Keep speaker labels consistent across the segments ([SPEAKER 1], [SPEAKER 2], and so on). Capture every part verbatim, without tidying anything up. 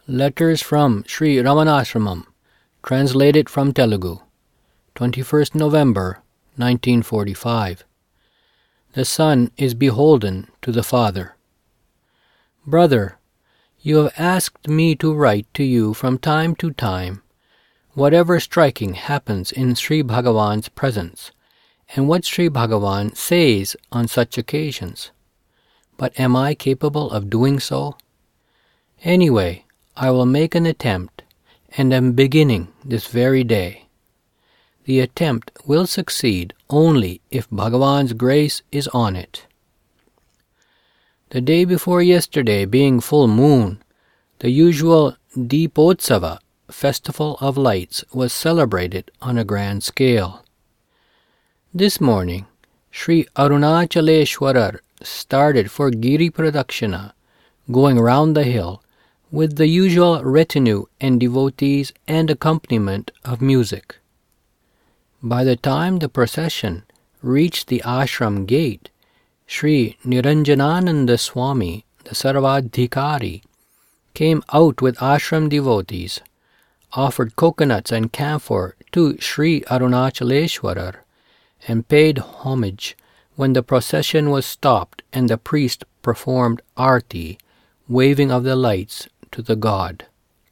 [SPEAKER 1] Letters from Sri Ramanashramam, translated from Telugu, twenty-first November nineteen forty-five. The Son is beholden to the Father. Brother, you have asked me to write to you from time to time whatever striking happens in Sri Bhagavan's presence, and what Sri Bhagavan says on such occasions. But am I capable of doing so? Anyway, I will make an attempt, and am beginning this very day. The attempt will succeed only if Bhagavan's grace is on it. The day before yesterday being full moon, the usual Deepotsava, Festival of Lights, was celebrated on a grand scale. This morning, Sri Arunachaleshwarar started for Giri Pradakshina, going round the hill, with the usual retinue and devotees and accompaniment of music. By the time the procession reached the ashram gate, Sri Niranjanananda Swami, the Sarvadhikari, came out with ashram devotees, offered coconuts and camphor to Sri Arunachaleshwarar, and paid homage when the procession was stopped and the priest performed arti, waving of the lights to the god.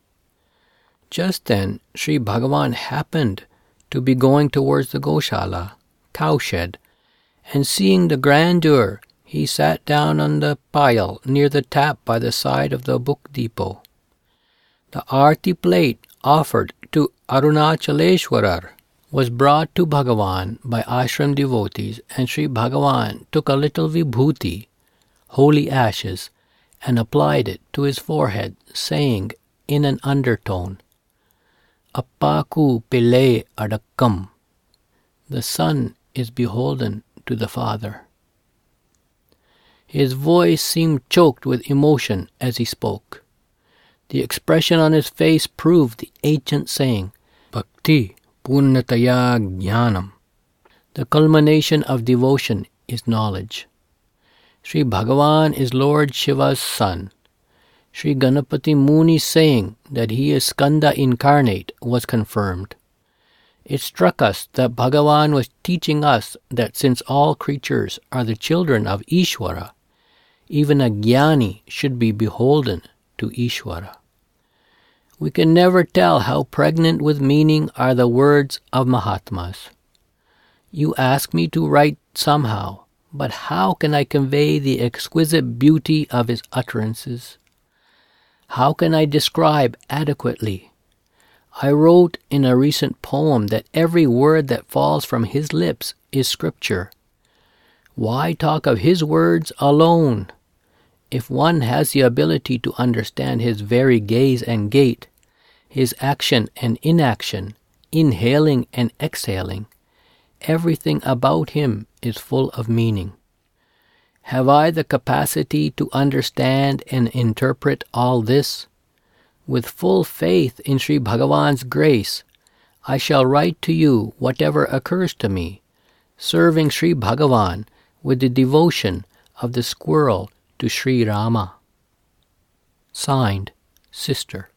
[SPEAKER 1] Just then Sri Bhagavan happened to be going towards the Goshala, cowshed, and seeing the grandeur, he sat down on the pile near the tap by the side of the book depot. The arti plate offered to Arunachaleshwarar was brought to Bhagavan by ashram devotees, and Sri Bhagavan took a little vibhuti, holy ashes, and applied it to his forehead, saying in an undertone, Appaku Pillai Adakkam. The Son is beholden to the Father. His voice seemed choked with emotion as he spoke. The expression on his face proved the ancient saying, Bhakti Purnataya Jnanam. The culmination of devotion is knowledge. Sri Bhagavan is Lord Shiva's son. Sri Ganapati Muni's saying that he is Skanda incarnate was confirmed. It struck us that Bhagavan was teaching us that since all creatures are the children of Ishwara, even a Jnani should be beholden to Ishwara. We can never tell how pregnant with meaning are the words of Mahatmas. You ask me to write somehow, but how can I convey the exquisite beauty of his utterances? How can I describe adequately? I wrote in a recent poem that every word that falls from his lips is scripture. Why talk of his words alone? If one has the ability to understand his very gaze and gait, his action and inaction, inhaling and exhaling, everything about him is full of meaning. Have I the capacity to understand and interpret all this? With full faith in Sri Bhagavan's grace, I shall write to you whatever occurs to me, serving Sri Bhagavan with the devotion of the squirrel to Sri Rama. Signed, Sister.